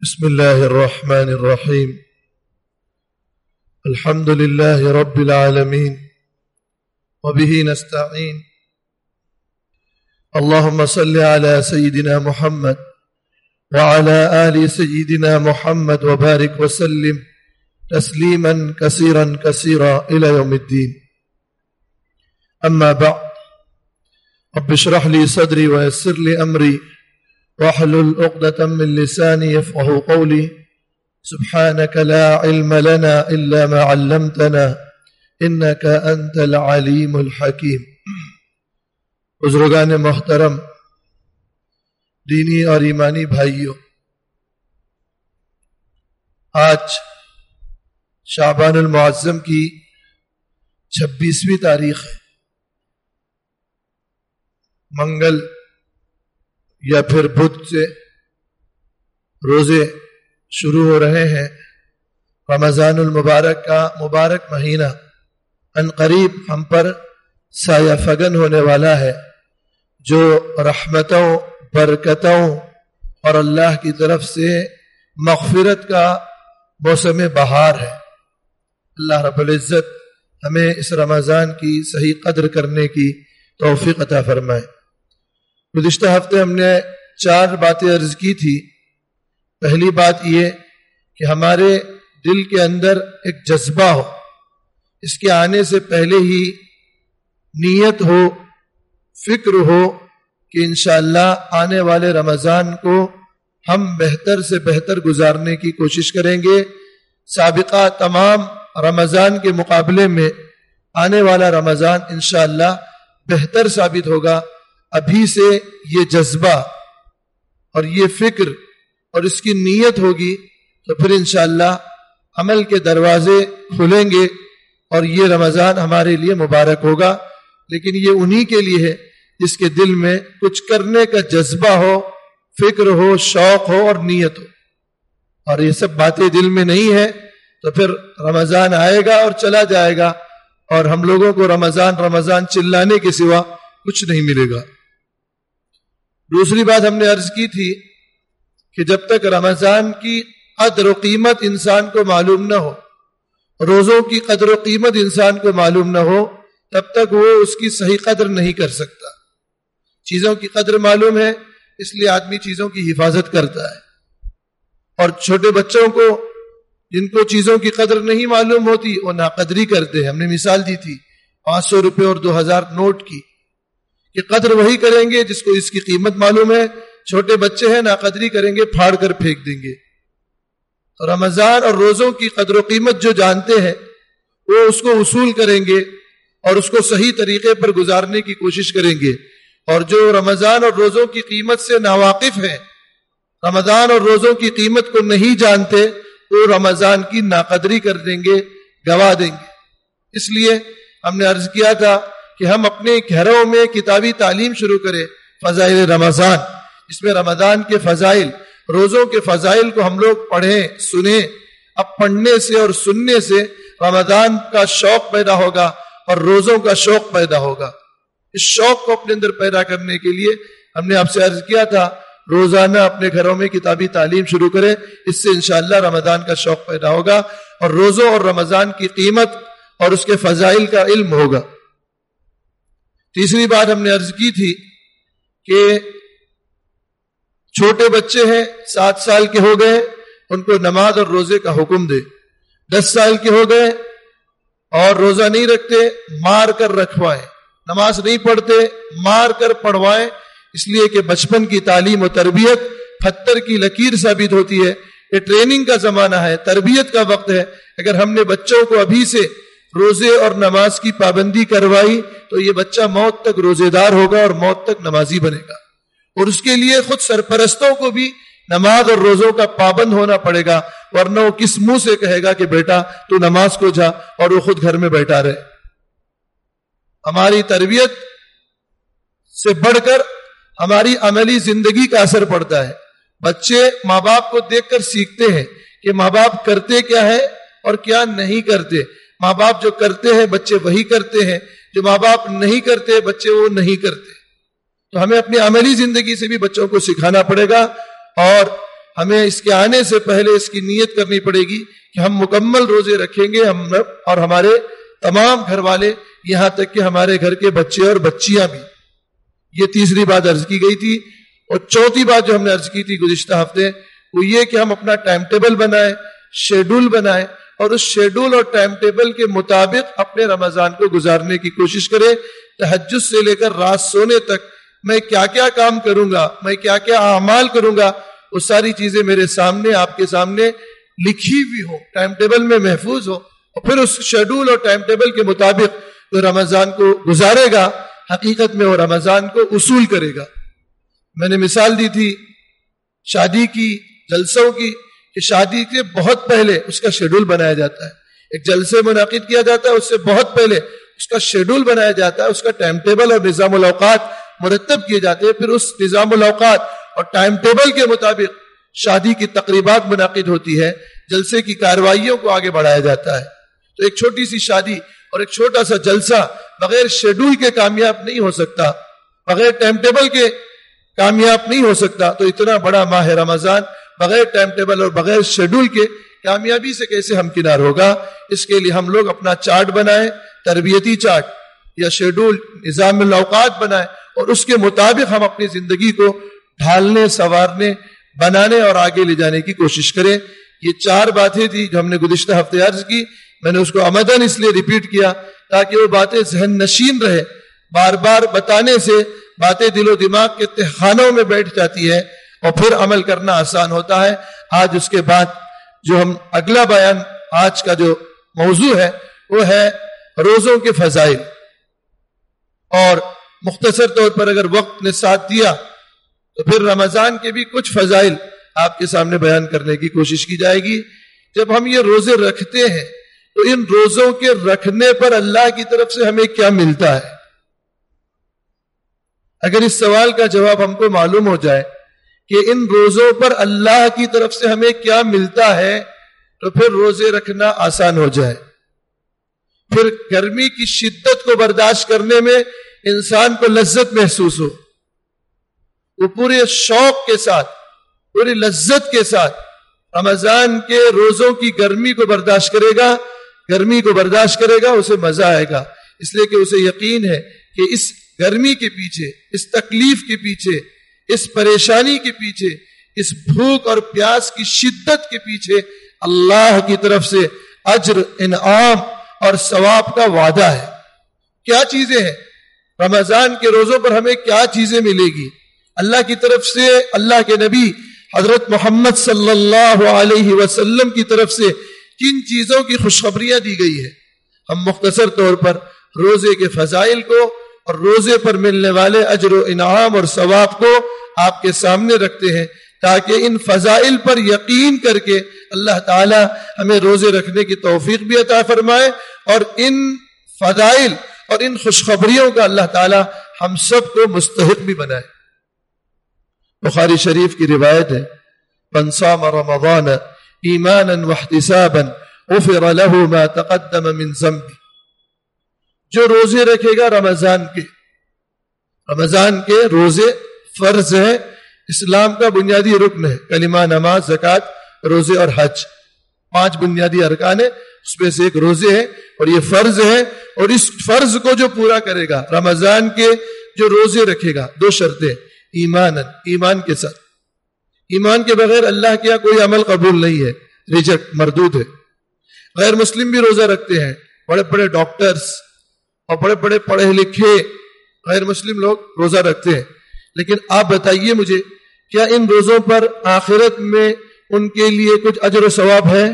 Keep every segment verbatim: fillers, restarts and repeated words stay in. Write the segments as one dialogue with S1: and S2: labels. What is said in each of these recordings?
S1: بسم الله الرحمن الرحيم. الحمد لله رب العالمين وبه نستعين. اللهم صل على سيدنا محمد وعلى آل سيدنا محمد وبارك وسلم تسليما كثيرا كثيرا إلى يوم الدين. أما بعد، رب اشرح لي صدري ويسر لي أمري واحلل عقدة من لساني يفقهوا قولي. سبحانك لا علم لنا إلا ما علمتنا إنك أنت العليم الحكيم. بزرگان محترم، دینی اور ایمانی بھائیوں، آج شعبان المعظم کی چھبیسویں تاریخ ہے. منگل یا پھر بدھ سے روزے شروع ہو رہے ہیں. رمضان المبارک کا مبارک مہینہ ان قریب ہم پر سایہ فگن ہونے والا ہے، جو رحمتوں، برکتوں اور اللہ کی طرف سے مغفرت کا موسم بہار ہے. اللہ رب العزت ہمیں اس رمضان کی صحیح قدر کرنے کی توفیق عطا فرمائے. گزشتہ ہفتے ہم نے چار باتیں عرض کی تھی. پہلی بات یہ کہ ہمارے دل کے اندر ایک جذبہ ہو، اس کے آنے سے پہلے ہی نیت ہو، فکر ہو کہ انشاءاللہ آنے والے رمضان کو ہم بہتر سے بہتر گزارنے کی کوشش کریں گے. سابقہ تمام رمضان کے مقابلے میں آنے والا رمضان انشاءاللہ بہتر ثابت ہوگا. ابھی سے یہ جذبہ اور یہ فکر اور اس کی نیت ہوگی تو پھر انشاءاللہ عمل کے دروازے کھلیں گے اور یہ رمضان ہمارے لیے مبارک ہوگا. لیکن یہ انہی کے لیے ہے جس کے دل میں کچھ کرنے کا جذبہ ہو، فکر ہو، شوق ہو اور نیت ہو. اور یہ سب باتیں دل میں نہیں ہے تو پھر رمضان آئے گا اور چلا جائے گا اور ہم لوگوں کو رمضان رمضان چلانے کے سوا کچھ نہیں ملے گا. دوسری بات ہم نے عرض کی تھی کہ جب تک رمضان کی قدر و قیمت انسان کو معلوم نہ ہو، روزوں کی قدر و قیمت انسان کو معلوم نہ ہو، تب تک وہ اس کی صحیح قدر نہیں کر سکتا. چیزوں کی قدر معلوم ہے، اس لیے آدمی چیزوں کی حفاظت کرتا ہے. اور چھوٹے بچوں کو جن کو چیزوں کی قدر نہیں معلوم ہوتی وہ ناقدری کرتے ہیں. ہم نے مثال دی تھی پانچ سو روپے اور دو ہزار نوٹ کی کہ قدر وہی کریں گے جس کو اس کی قیمت معلوم ہے. چھوٹے بچے ہیں، ناقدری کریں گے، پھاڑ کر پھینک دیں گے. تو رمضان اور روزوں کی قدر و قیمت جو جانتے ہیں وہ اس کو وصول کریں گے اور اس کو صحیح طریقے پر گزارنے کی کوشش کریں گے. اور جو رمضان اور روزوں کی قیمت سے ناواقف ہیں، رمضان اور روزوں کی قیمت کو نہیں جانتے، وہ رمضان کی ناقدری کر دیں گے، گوا دیں گے. اس لیے ہم نے عرض کیا تھا کہ ہم اپنے گھروں میں کتابی تعلیم شروع کریں. فضائل رمضان، اس میں رمضان کے فضائل، روزوں کے فضائل کو ہم لوگ پڑھیں، سنیں. اب پڑھنے سے اور سننے سے رمضان کا شوق پیدا ہوگا اور روزوں کا شوق پیدا ہوگا. اس شوق کو اپنے اندر پیدا کرنے کے لیے ہم نے آپ سے عرض کیا تھا روزانہ اپنے گھروں میں کتابی تعلیم شروع کریں. اس سے انشاءاللہ رمضان کا شوق پیدا ہوگا اور روزوں اور رمضان کی قیمت اور اس کے فضائل کا علم ہوگا. تیسری بات ہم نے عرض کی تھی کہ چھوٹے بچے ہیں، سات سال کے ہو گئے، ان کو نماز اور روزے کا حکم دے. دس سال کے ہو گئے اور روزہ نہیں رکھتے، مار کر رکھوائیں. نماز نہیں پڑھتے، مار کر پڑھوائیں. اس لیے کہ بچپن کی تعلیم و تربیت پتھر کی لکیر ثابت ہوتی ہے. یہ ٹریننگ کا زمانہ ہے، تربیت کا وقت ہے. اگر ہم نے بچوں کو ابھی سے روزے اور نماز کی پابندی کروائی تو یہ بچہ موت تک روزے دار ہوگا اور موت تک نمازی بنے گا. اور اس کے لیے خود سرپرستوں کو بھی نماز اور روزوں کا پابند ہونا پڑے گا، ورنہ وہ کس منہ سے کہے گا کہ بیٹا تو نماز کو جا اور وہ خود گھر میں بیٹھا رہے. ہماری تربیت سے بڑھ کر ہماری عملی زندگی کا اثر پڑتا ہے. بچے ماں باپ کو دیکھ کر سیکھتے ہیں کہ ماں باپ کرتے کیا ہے اور کیا نہیں کرتے. ماں باپ جو کرتے ہیں بچے وہی کرتے ہیں، جو ماں باپ نہیں کرتے بچے وہ نہیں کرتے. تو ہمیں اپنی عملی زندگی سے بھی بچوں کو سکھانا پڑے گا. اور ہمیں اس کے آنے سے پہلے اس کی نیت کرنی پڑے گی کہ ہم مکمل روزے رکھیں گے، ہم اور ہمارے تمام گھر والے، یہاں تک کہ ہمارے گھر کے بچے اور بچیاں بھی۔ یہ تیسری بات عرض کی گئی تھی۔ اور چوتھی بات جو ہم نے عرض کی تھی گزشتہ ہفتے، وہ یہ کہ ہم اپنا ٹائم ٹیبل بنائیں، شیڈول بنائیں، اور اس شیڈول اور ٹائم ٹیبل کے مطابق اپنے رمضان کو گزارنے کی کوشش کریں۔ تہجد سے لے کر رات سونے تک میں کیا کیا کام کروں گا، میں کیا کیا اعمال کروں گا، وہ ساری چیزیں میرے سامنے، آپ کے سامنے لکھی ہوئی ہو، ٹائم ٹیبل میں محفوظ ہو، اور پھر اس شیڈول اور ٹائم ٹیبل کے مطابق جو رمضان کو گزارے گا، حقیقت میں وہ رمضان کو اصول کرے گا۔ میں نے مثال دی تھی شادی کی، جلسوں کی، کہ شادی کے بہت پہلے اس کا شیڈول بنایا جاتا ہے، ایک جلسے منعقد کیا جاتا ہے، اس سے بہت پہلے اس کا شیڈول بنایا جاتا ہے، اس کا ٹائم ٹیبل اور نظام الاوقات مرتب کیے جاتے ہیں، پھر اس نظام الاوقات اور ٹائم ٹیبل کے مطابق شادی کی تقریبات منعقد ہوتی ہے، جلسے کی کارروائیوں کو آگے بڑھایا جاتا ہے۔ تو ایک چھوٹی سی شادی اور ایک چھوٹا سا جلسہ بغیر شیڈول کے کامیاب نہیں ہو سکتا، بغیر ٹائم ٹیبل کے کامیاب نہیں ہو سکتا۔ تو اتنا بڑا ماہ رمضان بغیر ٹائم ٹیبل اور بغیر شیڈول کے کامیابی سے کیسے ہمکنار ہوگا؟ اس کے لیے ہم لوگ اپنا چارٹ بنائیں، تربیتی چارٹ یا شیڈول، نظام الاوقات بنائیں، اور اس کے مطابق ہم اپنی زندگی کو ڈھالنے، سنوارنے، بنانے اور آگے لے جانے کی کوشش کریں۔ یہ چار باتیں تھی جو ہم نے گزشتہ ہفتے عرض کی، میں نے اس کو عمدن اس لیے ریپیٹ کیا تاکہ وہ باتیں ذہن نشین رہے۔ بار بار بتانے سے باتیں دل و دماغ کے تہخانوں میں بیٹھ جاتی ہے اور پھر عمل کرنا آسان ہوتا ہے۔ آج اس کے بعد جو ہم اگلا بیان، آج کا جو موضوع ہے وہ ہے روزوں کے فضائل، اور مختصر طور پر اگر وقت نے ساتھ دیا تو پھر رمضان کے بھی کچھ فضائل آپ کے سامنے بیان کرنے کی کوشش کی جائے گی۔ جب ہم یہ روزے رکھتے ہیں تو ان روزوں کے رکھنے پر اللہ کی طرف سے ہمیں کیا ملتا ہے؟ اگر اس سوال کا جواب ہم کو معلوم ہو جائے کہ ان روزوں پر اللہ کی طرف سے ہمیں کیا ملتا ہے تو پھر روزے رکھنا آسان ہو جائے۔ پھر گرمی کی شدت کو برداشت کرنے میں انسان کو لذت محسوس ہو، وہ پورے شوق کے ساتھ، پوری لذت کے ساتھ رمضان کے روزوں کی گرمی کو برداشت کرے گا، گرمی کو برداشت کرے گا، اسے مزہ آئے گا، اس لیے کہ اسے یقین ہے کہ اس گرمی کے پیچھے، اس تکلیف کے پیچھے، اس پریشانی کے پیچھے، اس بھوک اور پیاس کی شدت کے پیچھے اللہ کی طرف سے اجر، انعام اور ثواب کا وعدہ ہے۔ کیا چیزیں ہیں؟ رمضان کے روزوں پر ہمیں کیا چیزیں ملے گی؟ اللہ کی طرف سے، اللہ کے نبی حضرت محمد صلی اللہ علیہ وسلم کی طرف سے کن چیزوں کی خوشخبریاں دی گئی ہے؟ ہم مختصر طور پر روزے کے فضائل کو اور روزے پر ملنے والے اجر و انعام اور ثواب کو آپ کے سامنے رکھتے ہیں تاکہ ان فضائل پر یقین کر کے اللہ تعالی ہمیں روزے رکھنے کی توفیق بھی عطا فرمائے، اور ان فضائل اور ان خوشخبریوں کا اللہ تعالی ہم سب کو مستحق بھی بنائے۔ بخاری شریف کی روایت ہے، من صام رمضان ایمانا واحتسابا غفر له ما تقدم من ذنبه، جو روزے رکھے گا رمضان کے، رمضان کے روزے فرض ہیں، اسلام کا بنیادی رکن ہے، کلمہ، نماز، زکوٰۃ، روزے اور حج، پانچ بنیادی ارکان ہیں، اس میں سے ایک روزے ہیں اور یہ فرض ہے، اور اس فرض کو جو پورا کرے گا، رمضان کے جو روزے رکھے گا، دو شرطیں، ایمان، ایمان کے ساتھ، ایمان کے بغیر اللہ کے یہاں کوئی عمل قبول نہیں ہے، ریجیکٹ، مردود ہے۔ غیر مسلم بھی روزہ رکھتے ہیں، بڑے بڑے ڈاکٹرز اور بڑے بڑے پڑھے لکھے غیر مسلم لوگ روزہ رکھتے ہیں، لیکن آپ بتائیے مجھے، کیا ان روزوں پر آخرت میں ان کے لیے کچھ اجر و ثواب ہے؟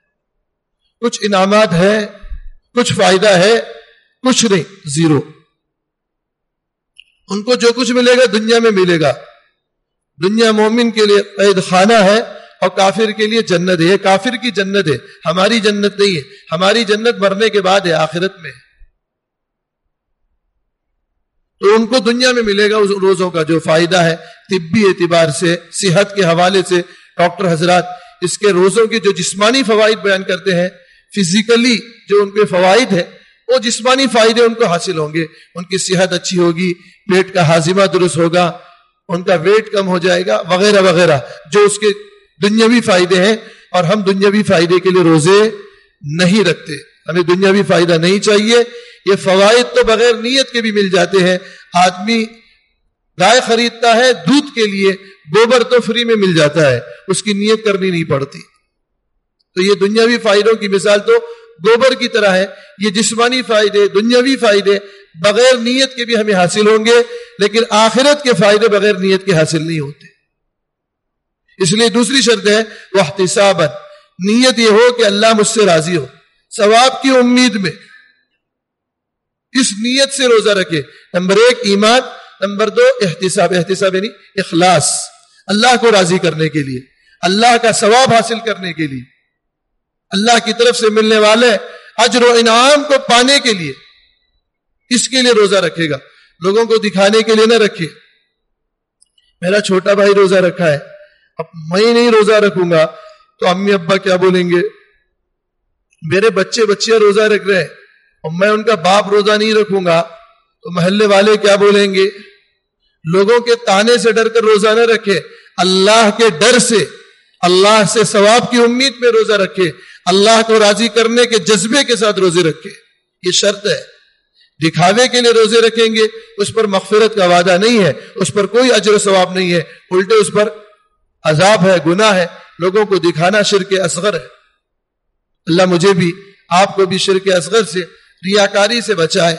S1: کچھ انعامات ہے؟ کچھ فائدہ ہے؟ کچھ نہیں، زیرو۔ ان کو جو کچھ ملے گا دنیا میں ملے گا۔ دنیا مومن کے لیے قید خانہ ہے اور کافر کے لیے جنت ہے۔ یہ کافر کی جنت ہے، ہماری جنت نہیں ہے۔ ہماری جنت مرنے کے بعد ہے، آخرت میں۔ تو ان کو دنیا میں ملے گا اس روزوں کا جو فائدہ ہے، طبی اعتبار سے، صحت کے حوالے سے۔ ڈاکٹر حضرات اس کے روزوں کے جو جسمانی فوائد بیان کرتے ہیں، فزیکلی جو ان کے فوائد ہیں، وہ جسمانی فائدے ان کو حاصل ہوں گے، ان کی صحت اچھی ہوگی، پیٹ کا ہاضمہ درست ہوگا، ان کا ویٹ کم ہو جائے گا، وغیرہ وغیرہ جو اس کے دنیاوی فائدے ہیں اور ہم دنیاوی فائدے کے لیے روزے نہیں رکھتے. ہمیں دنیاوی فائدہ نہیں چاہیے. یہ فوائد تو بغیر نیت کے بھی مل جاتے ہیں. آدمی گائے خریدتا ہے دودھ کے لیے, گوبر تو فری میں مل جاتا ہے, اس کی نیت کرنی نہیں پڑتی. تو یہ دنیاوی فائدوں کی مثال تو گوبر کی طرح ہے. یہ جسمانی فائدے, دنیاوی فائدے بغیر نیت کے بھی ہمیں حاصل ہوں گے, لیکن آخرت کے فائدے بغیر نیت کے حاصل نہیں ہوتے. اس لیے دوسری شرط ہے واحتسابا, نیت یہ ہو کہ اللہ مجھ سے راضی ہو, ثواب کی امید میں, اس نیت سے روزہ رکھے. نمبر ایک ایمان, نمبر دو احتساب. احتساب یعنی اخلاص, اللہ کو راضی کرنے کے لیے, اللہ کا ثواب حاصل کرنے کے لیے, اللہ کی طرف سے ملنے والے اجر و انعام کو پانے کے لیے, اس کے لیے روزہ رکھے گا. لوگوں کو دکھانے کے لیے نہ رکھے. میرا چھوٹا بھائی روزہ رکھا ہے, اب میں نہیں روزہ رکھوں گا تو امی ابا کیا بولیں گے, میرے بچے بچیاں روزہ رکھ رہے ہیں اور میں ان کا باپ روزہ نہیں رکھوں گا تو محلے والے کیا بولیں گے. لوگوں کے تانے سے ڈر کر روزہ نہ رکھے, اللہ کے ڈر سے, اللہ سے ثواب کی امید میں روزہ رکھے, اللہ کو راضی کرنے کے جذبے کے ساتھ روزے رکھے. یہ شرط ہے. دکھاوے کے لیے روزے رکھیں گے اس پر مغفرت کا وعدہ نہیں ہے, اس پر کوئی اجر و ثواب نہیں ہے, الٹے اس پر عذاب ہے, گناہ ہے. لوگوں کو دکھانا شرک اصغر ہے. اللہ مجھے بھی آپ کو بھی شرک اصغر سے, ریاکاری سے بچائے.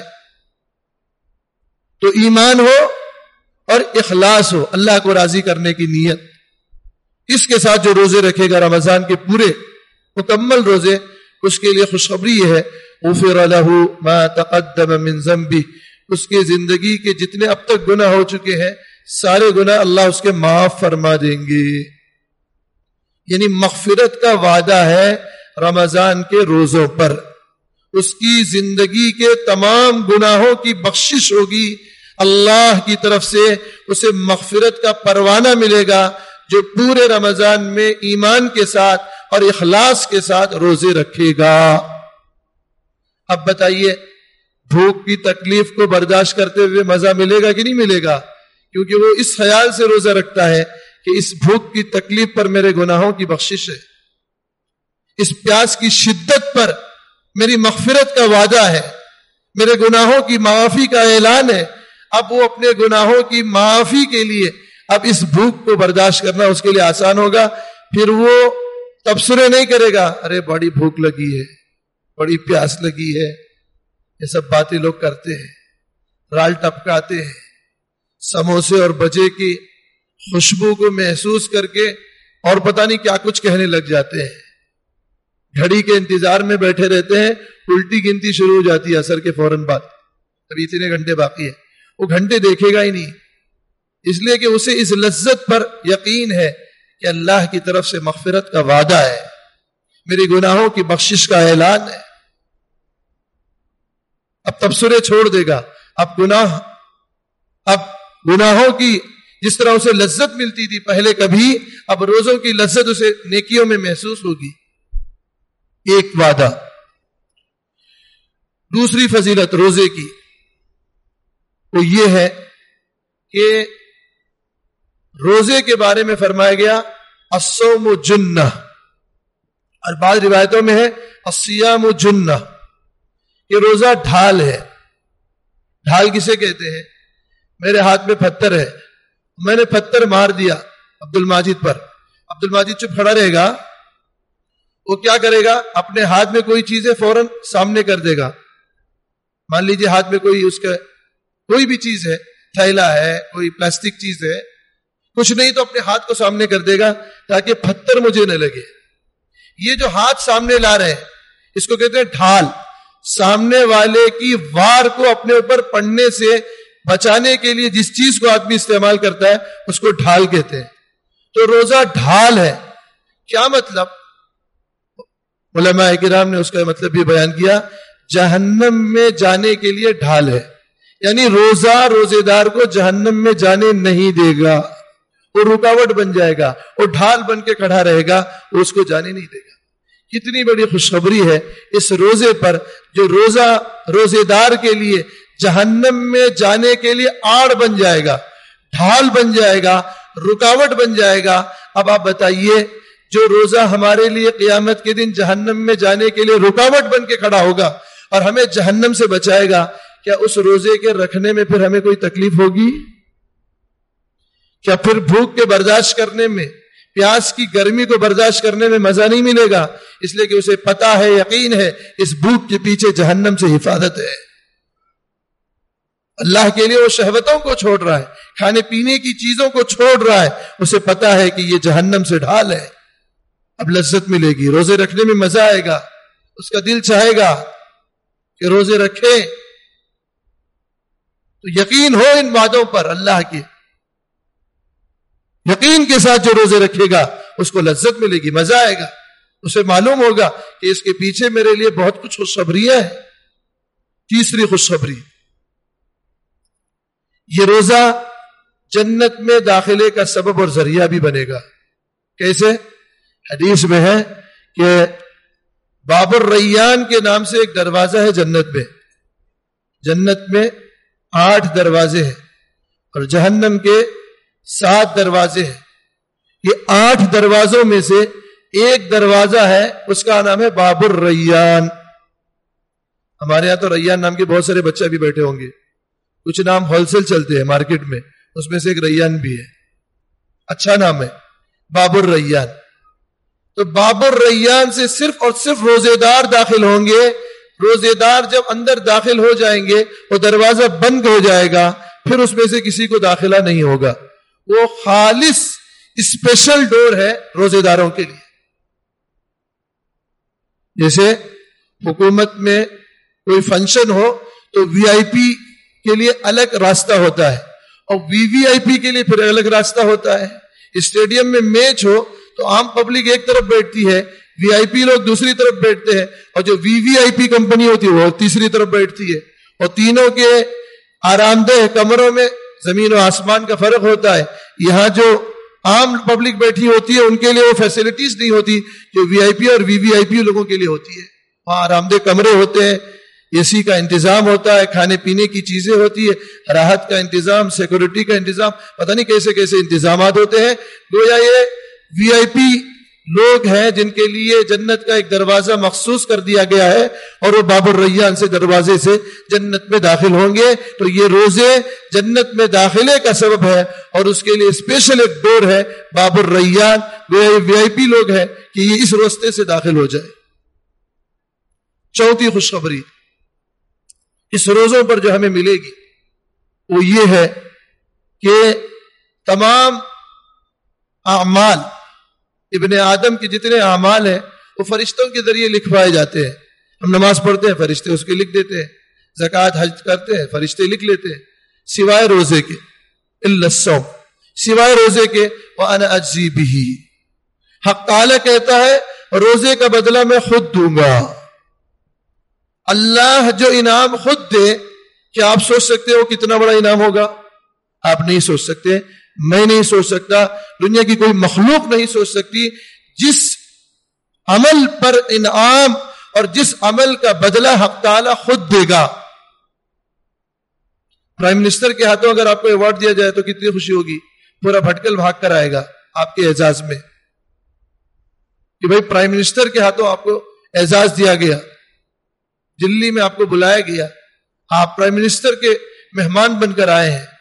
S1: تو ایمان ہو اور اخلاص ہو, اللہ کو راضی کرنے کی نیت. اس کے ساتھ جو روزے رکھے گا رمضان کے پورے مکمل روزے, اس کے لیے خوشخبری یہ ہے غفر له ما تقدم من ذنبه, اس کی زندگی کے جتنے اب تک گناہ ہو چکے ہیں سارے گناہ اللہ اس کے معاف فرما دیں گے. یعنی مغفرت کا وعدہ ہے رمضان کے روزوں پر. اس کی زندگی کے تمام گناہوں کی بخشش ہوگی, اللہ کی طرف سے اسے مغفرت کا پروانہ ملے گا جو پورے رمضان میں ایمان کے ساتھ اور اخلاص کے ساتھ روزے رکھے گا. اب بتائیے بھوک کی تکلیف کو برداشت کرتے ہوئے مزہ ملے گا کہ نہیں ملے گا؟ کیونکہ وہ اس خیال سے روزہ رکھتا ہے کہ اس بھوک کی تکلیف پر میرے گناہوں کی بخشش ہے, اس پیاس کی شدت پر میری مغفرت کا وعدہ ہے, میرے گناہوں کی معافی کا اعلان ہے. اب وہ اپنے گناہوں کی معافی کے لیے اب اس بھوک کو برداشت کرنا اس کے لیے آسان ہوگا. پھر وہ تبصرے نہیں کرے گا, ارے بڑی بھوک لگی ہے, بڑی پیاس لگی ہے. یہ سب باتیں لوگ کرتے ہیں, رال ٹپکاتے ہیں, سموسے اور بجے کی خوشبو کو محسوس کر کے اور پتہ نہیں کیا کچھ کہنے لگ جاتے ہیں. گھڑی کے انتظار میں بیٹھے رہتے ہیں, الٹی گنتی شروع ہو جاتی ہے عصر کے فوراً بعد, ابھی اتنے گھنٹے باقی ہے. وہ گھنٹے دیکھے گا ہی نہیں, اس لیے کہ اسے اس لذت پر یقین ہے کہ اللہ کی طرف سے مغفرت کا وعدہ ہے, میرے گناہوں کی بخشش کا اعلان ہے. اب تبصرے چھوڑ دے گا. اب گناہ اب گناہوں کی جس طرح اسے لذت ملتی تھی پہلے کبھی, اب روزوں کی لذت اسے نیکیوں میں محسوس ہوگی. ایک وعدہ. دوسری فضیلت روزے کی وہ یہ ہے کہ روزے کے بارے میں فرمایا گیا الصوم جنہ, اور بعض روایتوں میں ہے الصیام جنہ. یہ روزہ ڈھال ہے. ڈھال کسے کہتے ہیں؟ میرے ہاتھ میں پتھر ہے, میں نے پتھر مار دیا عبد الماجد پر. عبد الماجد چپ کھڑا رہے گا, وہ کیا کرے گا؟ اپنے ہاتھ میں کوئی چیز ہے فوراً سامنے کر دے گا. مان لیجیے ہاتھ میں کوئی اس کا کوئی بھی چیز ہے, تھیلا ہے, کوئی پلاسٹک چیز ہے, کچھ نہیں تو اپنے ہاتھ کو سامنے کر دے گا تاکہ پتھر مجھے نہ لگے. یہ جو ہاتھ سامنے لا رہے ہیں اس کو کہتے ہیں ڈھال. سامنے والے کی وار کو اپنے اوپر پڑنے سے بچانے کے لیے جس چیز کو آدمی استعمال کرتا ہے اس کو ڈھال کہتے ہیں. تو روزہ ڈھال ہے. کیا مطلب؟ علماء کرام نے اس کا مطلب بھی بیان کیا, جہنم میں جانے کے لیے ڈھال ہے. یعنی روزہ روزے دار کو جہنم میں جانے نہیں دے گا, وہ رکاوٹ بن جائے گا, وہ ڈھال بن کے کھڑا رہے گا, وہ اس کو جانے نہیں دے گا. کتنی بڑی خوشخبری ہے اس روزے پر, جو روزہ روزے دار کے لیے جہنم میں جانے کے لیے آڑ بن جائے گا, ڈھال بن جائے گا, رکاوٹ بن جائے گا. اب آپ بتائیے جو روزہ ہمارے لیے قیامت کے دن جہنم میں جانے کے لیے رکاوٹ بن کے کھڑا ہوگا اور ہمیں جہنم سے بچائے گا، کیا اس روزے کے رکھنے میں پھر ہمیں کوئی تکلیف ہوگی؟ کیا پھر بھوک کے برداشت کرنے میں، پیاس کی گرمی کو برداشت کرنے میں مزہ نہیں ملے گا؟ اس لیے کہ اسے پتا ہے، یقین ہے اس بھوک کے پیچھے جہنم سے حفاظت ہے۔ اللہ کے لیے وہ شہوتوں کو چھوڑ رہا ہے، کھانے پینے کی چیزوں کو چھوڑ رہا ہے، اسے پتا ہے کہ یہ جہنم سے ڈھال ہے، اب لذت ملے گی، روزے رکھنے میں مزہ آئے گا، اس کا دل چاہے گا کہ روزے رکھے۔ تو یقین ہو ان وعدوں پر اللہ کے، یقین کے ساتھ جو روزے رکھے گا اس کو لذت ملے گی، مزہ آئے گا، اسے معلوم ہوگا کہ اس کے پیچھے میرے لیے بہت کچھ خوشخبریاں ہیں۔ تیسری خوشخبری، یہ روزہ جنت میں داخلے کا سبب اور ذریعہ بھی بنے گا۔ کیسے؟ حدیث میں ہے کہ باب الریان کے نام سے ایک دروازہ ہے جنت میں، جنت میں آٹھ دروازے ہیں اور جہنم کے سات دروازے ہیں۔ یہ آٹھ دروازوں میں سے ایک دروازہ ہے، اس کا نام ہے باب الریان۔ ہمارے ہاں تو ریان نام کے بہت سارے بچے بھی بیٹھے ہوں گے، کچھ نام ہول سیل چلتے ہیں مارکیٹ میں، اس میں سے ایک ریان بھی ہے، اچھا نام ہے باب الریان۔ تو باب الریان سے صرف اور صرف روزے دار داخل ہوں گے۔ روزے دار جب اندر داخل ہو جائیں گے وہ دروازہ بند ہو جائے گا، پھر اس میں سے کسی کو داخلہ نہیں ہوگا۔ وہ خالص اسپیشل ڈور ہے روزے داروں کے لیے۔ جیسے حکومت میں کوئی فنکشن ہو تو وی آئی پی کے لیے الگ راستہ ہوتا ہے اور وی وی آئی پی کے لیے پھر الگ راستہ ہوتا ہے۔ اسٹیڈیم میں میچ ہو تو عام پبلک ایک طرف بیٹھتی ہے، وی آئی پی لوگ دوسری طرف بیٹھتے ہیں، اور جو وی وی آئی پی کمپنی ہوتی ہے وہ تیسری طرف بیٹھتی ہے، اور تینوں کے آرام دہ کمروں میں زمین و آسمان کا فرق ہوتا ہے۔ یہاں جو عام پبلک بیٹھی ہوتی ہے ان کے لیے وہ فیسلٹیز نہیں ہوتی جو وی آئی پی اور وی وی آئی پی لوگوں کے لیے ہوتی ہے۔ وہاں آرام دہ کمرے ہوتے ہیں، اے سی کا انتظام ہوتا ہے، کھانے پینے کی چیزیں ہوتی ہے، راحت کا انتظام، سیکورٹی کا انتظام، پتہ نہیں کیسے کیسے انتظامات ہوتے ہیں۔ گویا یہ وی آئی پی لوگ ہیں جن کے لیے جنت کا ایک دروازہ مخصوص کر دیا گیا ہے اور وہ باب الریان سے دروازے سے جنت میں داخل ہوں گے۔ تو یہ روزے جنت میں داخلے کا سبب ہے اور اس کے لیے اسپیشل ایک ڈور ہے باب الریان۔ گویا یہ وی آئی پی لوگ ہیں کہ یہ اس راستے سے داخل ہو جائے۔ چوتھی خوشخبری اس روزوں پر جو ہمیں ملے گی وہ یہ ہے کہ تمام اعمال، ابن آدم کے جتنے اعمال ہیں وہ فرشتوں کے ذریعے لکھوائے جاتے ہیں۔ ہم نماز پڑھتے ہیں، فرشتے اس کے لکھ دیتے ہیں، زکوٰۃ حج کرتے ہیں، فرشتے لکھ لیتے ہیں، سوائے روزے کے، الا الصوم، سوائے روزے کے وَأَنَا أَجْزِي بِهِ، حق تعالی کہتا ہے روزے کا بدلہ میں خود دوں گا۔ اللہ جو انعام خود دے، کیا آپ سوچ سکتے ہو کتنا بڑا انعام ہوگا؟ آپ نہیں سوچ سکتے، میں نہیں سوچ سکتا، دنیا کی کوئی مخلوق نہیں سوچ سکتی۔ جس عمل پر انعام اور جس عمل کا بدلہ حق تعالی خود دے گا۔ پرائم منسٹر کے ہاتھوں اگر آپ کو ایوارڈ دیا جائے تو کتنی خوشی ہوگی، پورا بھٹکل بھاگ کر آئے گا آپ کے اعزاز میں کہ بھائی پرائم منسٹر کے ہاتھوں آپ کو اعزاز دیا گیا، دلی میں آپ کو بلایا گیا، آپ پرائم منسٹر کے مہمان بن کر آئے ہیں۔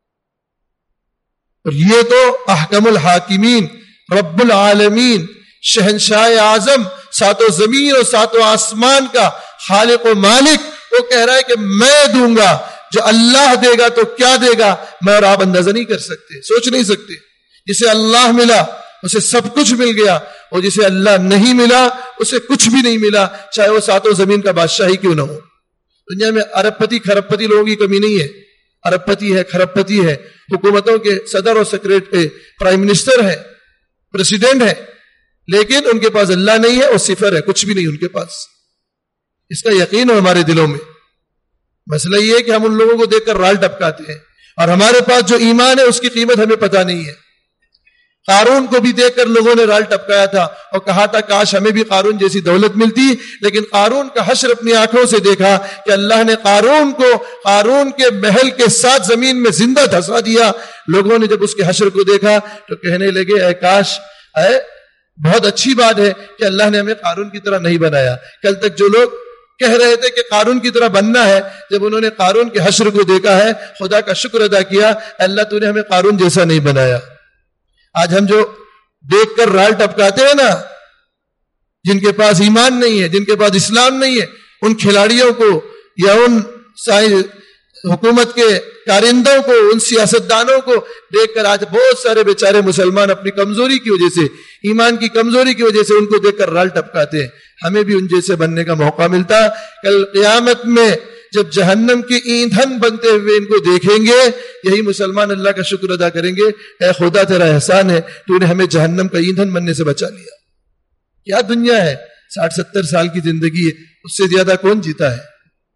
S1: اور یہ تو احکم الحاکمین، رب العالمین، شہنشاہ اعظم، ساتوں زمین اور ساتوں آسمان کا خالق و مالک، وہ کہہ رہا ہے کہ میں دوں گا۔ جو اللہ دے گا تو کیا دے گا میں اور آپ اندازہ نہیں کر سکتے، سوچ نہیں سکتے۔ جسے اللہ ملا اسے سب کچھ مل گیا، اور جسے اللہ نہیں ملا اسے کچھ بھی نہیں ملا، چاہے وہ ساتوں زمین کا بادشاہ ہی کیوں نہ ہو۔ دنیا میں ارب پتی کھرب پتی لوگوں کی کمی نہیں ہے، ارب پتی ہے، کھرب پتی ہے، حکومتوں کے صدر اور سیکریٹری، پرائم منسٹر ہے، پریسیڈنٹ ہے، لیکن ان کے پاس اللہ نہیں ہے، وہ صفر ہے، کچھ بھی نہیں ان کے پاس۔ اس کا یقین ہو ہمارے دلوں میں۔ مسئلہ یہ ہے کہ ہم ان لوگوں کو دیکھ کر رال ٹپکاتے ہیں، اور ہمارے پاس جو ایمان ہے اس کی قیمت ہمیں پتہ نہیں ہے۔ قارون کو بھی دیکھ کر لوگوں نے رال ٹپکایا تھا اور کہا تھا کاش ہمیں بھی قارون جیسی دولت ملتی، لیکن قارون کا حشر اپنی آنکھوں سے دیکھا کہ اللہ نے قارون کو قارون کے محل کے ساتھ زمین میں زندہ دھسا دیا۔ لوگوں نے جب اس کے حشر کو دیکھا تو کہنے لگے اے کاش، اے بہت اچھی بات ہے کہ اللہ نے ہمیں قارون کی طرح نہیں بنایا. کل تک جو لوگ کہہ رہے تھے کہ قارون کی طرح بننا ہے، جب انہوں نے قارون کے حشر کو دیکھا ہے، خدا کا شکر ادا کیا، اللہ تو نے ہمیں قارون جیسا نہیں بنایا. آج ہم جو دیکھ کر رال ٹپکاتے ہیں نا، جن کے پاس ایمان نہیں ہے، جن کے پاس اسلام نہیں ہے، ان کھلاڑیوں کو یا ان حکومت کے کارندوں کو، ان سیاستدانوں کو دیکھ کر آج بہت سارے بیچارے مسلمان اپنی کمزوری کی وجہ سے، ایمان کی کمزوری کی وجہ سے ان کو دیکھ کر رال ٹپکاتے ہیں. ہمیں بھی ان جیسے بننے کا موقع ملتا. کل قیامت میں جب جہنم کے ایندھن بنتے ہوئے ان کو دیکھیں گے، یہی مسلمان اللہ کا شکر ادا کریں گے، اے خدا تیرا احسان ہے، تو نے ہمیں جہنم کا ایندھن بننے سے بچا لیا. کیا دنیا ہے، ساٹھ ستر سال کی زندگی ہے، اس سے زیادہ کون جیتا ہے؟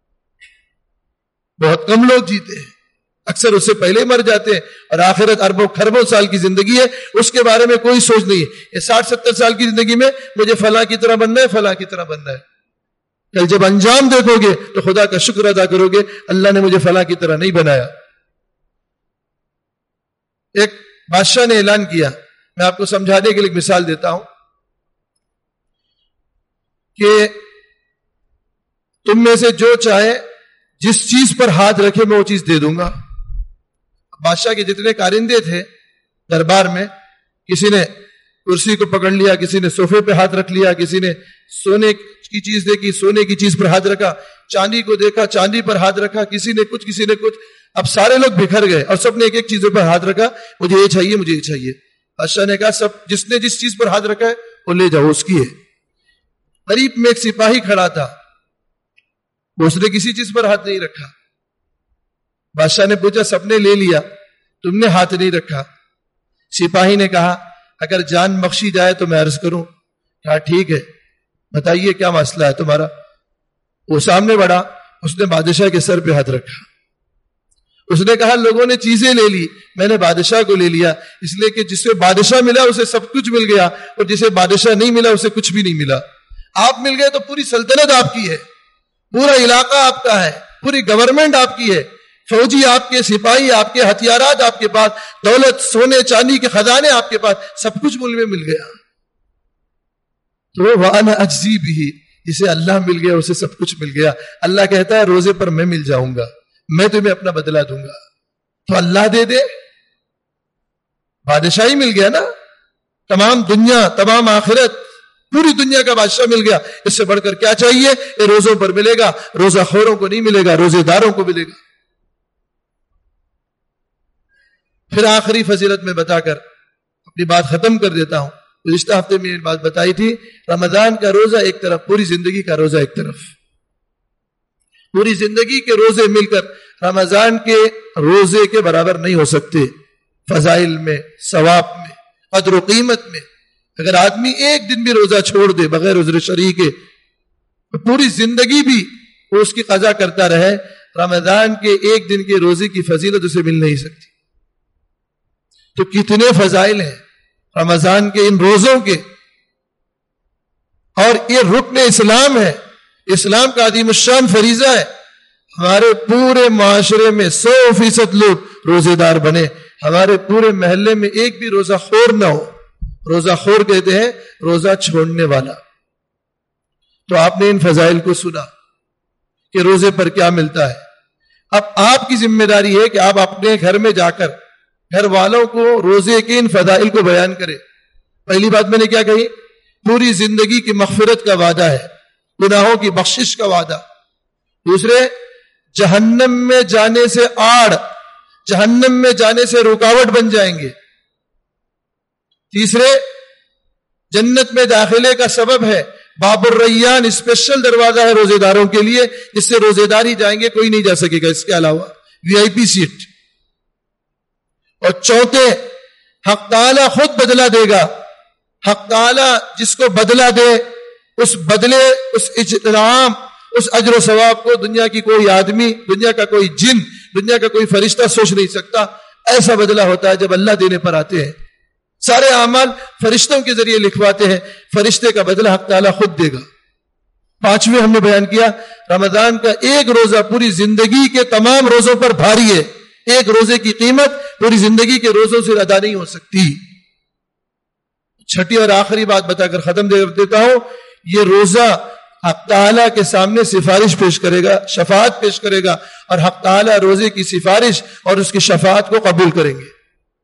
S1: بہت کم لوگ جیتے ہیں، اکثر اس سے پہلے مر جاتے ہیں. اور آخرت اربوں کھربوں سال کی زندگی ہے، اس کے بارے میں کوئی سوچ نہیں ہے. یہ ساٹھ ستر سال کی زندگی میں مجھے فلاں کی طرح بننا ہے، فلاں کی طرح بننا ہے. کل جب انجام دیکھو گے تو خدا کا شکر ادا کرو گے، اللہ نے مجھے فلاں کی طرح نہیں بنایا. ایک بادشاہ نے اعلان کیا، میں آپ کو سمجھانے کے لیے ایک مثال دیتا ہوں کہ تم میں سے جو چاہے جس چیز پر ہاتھ رکھے میں وہ چیز دے دوں گا. بادشاہ کے جتنے کارندے تھے دربار میں، کسی نے کرسی کو پکڑ لیا، کسی نے صوفے پہ ہاتھ رکھ لیا، کسی نے سونے کی چیز دیکھی، سونے کی چیز پر ہاتھ رکھا، چاندی کو دیکھا، چاندی پر ہاتھ رکھا، کسی نے کچھ کسی نے کچھ. اب سارے لوگ بکھر گئے اور سب نے ایک ایک چیزوں پر ہاتھ رکھا، مجھے یہ چاہیے، مجھے یہ چاہیے. بادشاہ نے کہا سب جس نے جس چیز پر ہاتھ رکھا ہے وہ لے جاؤ، اس کی ہے. قریب میں ایک سپاہی کھڑا تھا، اس نے کسی چیز پر ہاتھ نہیں رکھا. بادشاہ نے پوچھا سب نے لے لیا، تم نے ہاتھ نہیں رکھا. سپاہی نے کہا اگر جان بخشی جائے تو میں عرض کروں. کہا ٹھیک ہے، بتائیے کیا مسئلہ ہے تمہارا. وہ سامنے بڑھا، اس نے بادشاہ کے سر پہ ہاتھ رکھا. اس نے کہا لوگوں نے چیزیں لے لی، میں نے بادشاہ کو لے لیا، اس لیے کہ جسے بادشاہ ملا اسے سب کچھ مل گیا، اور جسے بادشاہ نہیں ملا اسے کچھ بھی نہیں ملا. آپ مل گئے تو پوری سلطنت آپ کی ہے، پورا علاقہ آپ کا ہے، پوری گورنمنٹ آپ کی ہے، فوجی آپ کے، سپاہی آپ کے، ہتھیارات آپ کے پاس، دولت سونے چاندی کے خزانے آپ کے پاس، سب کچھ مل میں مل گیا. تو وَأَنَا أَجْزِي بِهِ، جسے اللہ مل گیا اسے سب کچھ مل گیا. اللہ کہتا ہے روزے پر میں مل جاؤں گا، میں تمہیں اپنا بدلہ دوں گا. تو اللہ دے دے، بادشاہی مل گیا نا، تمام دنیا، تمام آخرت، پوری دنیا کا بادشاہ مل گیا. اس سے بڑھ کر کیا چاہیے؟ یہ روزوں پر ملے گا. روزہ خوروں کو نہیں ملے گا، روزے داروں کو ملے گا. پھر آخری فضیلت میں بتا کر اپنی بات ختم کر دیتا ہوں. گزشتہ ہفتے میں یہ بات بتائی تھی، رمضان کا روزہ ایک طرف، پوری زندگی کا روزہ ایک طرف. پوری زندگی کے روزے مل کر رمضان کے روزے کے برابر نہیں ہو سکتے، فضائل میں، ثواب میں، قدر و قیمت میں. اگر آدمی ایک دن بھی روزہ چھوڑ دے بغیر عذر شرعی کے، پوری زندگی بھی وہ اس کی قضا کرتا رہے، رمضان کے ایک دن کے روزے کی فضیلت اسے مل نہیں سکتی. تو کتنے فضائل ہیں رمضان کے ان روزوں کے، اور یہ رکن اسلام ہے، اسلام کا عظیم الشان فریضہ ہے. ہمارے پورے معاشرے میں سو فیصد لوگ روزے دار بنے، ہمارے پورے محلے میں ایک بھی روزہ خور نہ ہو. روزہ خور کہتے ہیں روزہ چھوڑنے والا. تو آپ نے ان فضائل کو سنا کہ روزے پر کیا ملتا ہے. اب آپ کی ذمہ داری ہے کہ آپ اپنے گھر میں جا کر گھر والوں کو روزے کے ان فضائل کو بیان کریں. پہلی بات میں نے کیا کہی؟ پوری زندگی کی مغفرت کا وعدہ ہے، گناہوں کی بخشش کا وعدہ. دوسرے، جہنم میں جانے سے آڑ، جہنم میں جانے سے رکاوٹ بن جائیں گے. تیسرے، جنت میں داخلے کا سبب ہے. باب الریان اسپیشل دروازہ ہے روزے داروں کے لیے، جس سے روزے دار ہی جائیں گے، کوئی نہیں جا سکے گا اس کے علاوہ، وی آئی پی سیٹ. اور چوتھے، حق تعالی خود بدلہ دے گا. حق تعالی جس کو بدلہ دے، اس بدلے، اس اجرام، اس اجر و ثواب کو دنیا کی کوئی آدمی، دنیا کا کوئی جن، دنیا کا کوئی فرشتہ سوچ نہیں سکتا. ایسا بدلہ ہوتا ہے جب اللہ دینے پر آتے ہیں. سارے اعمال فرشتوں کے ذریعے لکھواتے ہیں، فرشتے کا بدلہ حق تعالی خود دے گا. پانچویں ہم نے بیان کیا، رمضان کا ایک روزہ پوری زندگی کے تمام روزوں پر بھاری ہے. ایک روزے کی قیمت پوری زندگی کے روزوں سے ادا نہیں ہو سکتی. چھٹی اور آخری بات بتا کر ختم دے دیتا ہوں. یہ روزہ حق تعالیٰ کے سامنے سفارش پیش کرے گا, شفاعت پیش کرے گا, اور حق تعالیٰ روزے کی سفارش اور اس کی شفاعت کو قبول کریں گے.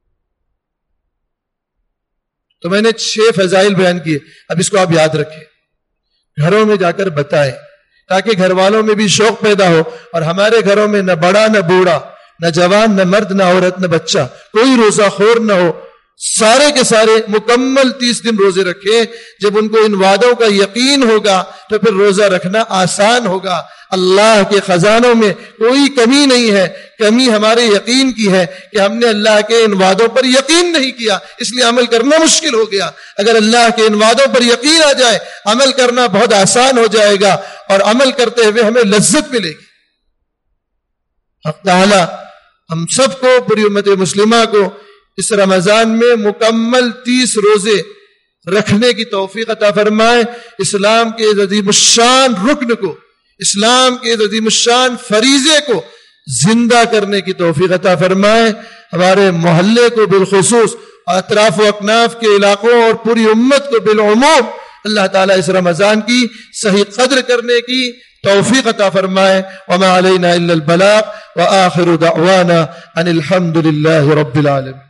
S1: تو میں نے چھ فضائل بیان کیے, اب اس کو آپ یاد رکھیں, گھروں میں جا کر بتائیں تاکہ گھر والوں میں بھی شوق پیدا ہو. اور ہمارے گھروں میں نہ بڑا نہ بوڑھا, نہ جوان نہ مرد نہ عورت نہ بچہ, کوئی روزہ خور نہ ہو, سارے کے سارے مکمل تیس دن روزے رکھیں. جب ان کو ان وعدوں کا یقین ہوگا تو پھر روزہ رکھنا آسان ہوگا. اللہ کے خزانوں میں کوئی کمی نہیں ہے, کمی ہمارے یقین کی ہے کہ ہم نے اللہ کے ان وعدوں پر یقین نہیں کیا, اس لیے عمل کرنا مشکل ہو گیا. اگر اللہ کے ان وعدوں پر یقین آ جائے عمل کرنا بہت آسان ہو جائے گا, اور عمل کرتے ہوئے ہمیں لذت ملے گی. حق تعالی ہم سب کو, پوری امت مسلمہ کو اس رمضان میں مکمل تیس روزے رکھنے کی توفیق عطا فرمائے. اسلام کے عظیم الشان رکن کو, اسلام کے عظیم الشان فریضے کو زندہ کرنے کی توفیق عطا فرمائے. ہمارے محلے کو بالخصوص, اطراف و اکناف کے علاقوں اور پوری امت کو بالعموم اللہ تعالیٰ اس رمضان کی صحیح قدر کرنے کی توفیق عطا فرمائے. وما علینا الا البلاغ وآخر دعوانا ان الحمد للہ رب العالمین.